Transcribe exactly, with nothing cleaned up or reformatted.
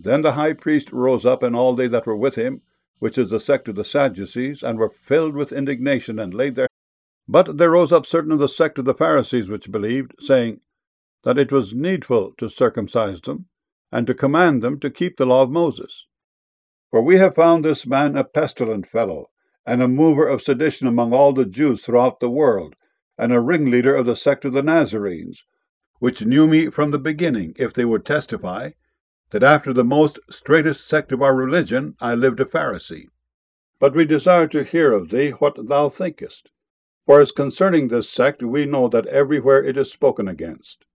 Then the high priest rose up, and all they that were with him, which is the sect of the Sadducees, and were filled with indignation, and laid their... But there rose up certain of the sect of the Pharisees which believed, saying that it was needful to circumcise them, and to command them to keep the law of Moses. For we have found this man a pestilent fellow, and a mover of sedition among all the Jews throughout the world, and a ringleader of the sect of the Nazarenes, which knew me from the beginning, if they would testify, that after the most straitest sect of our religion I lived a Pharisee. But we desire to hear of thee what thou thinkest. For as concerning this sect we know that everywhere it is spoken against.